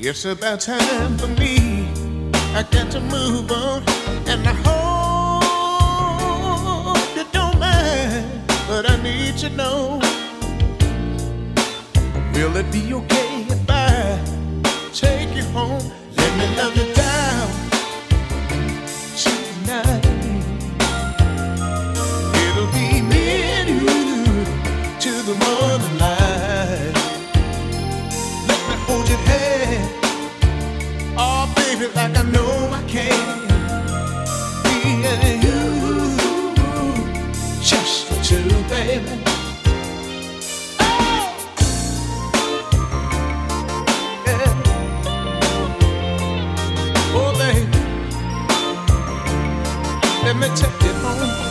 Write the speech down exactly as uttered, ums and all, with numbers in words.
It's about time for me. I got to move on, and I hope you don't mind, but I need to know, will it be okay if I take you home? Let me love you down tonight. It'll be me and you till the morning light. Let me hold your hand, oh baby, like I know I can. Me and you, just for two, baby. Let me take you home.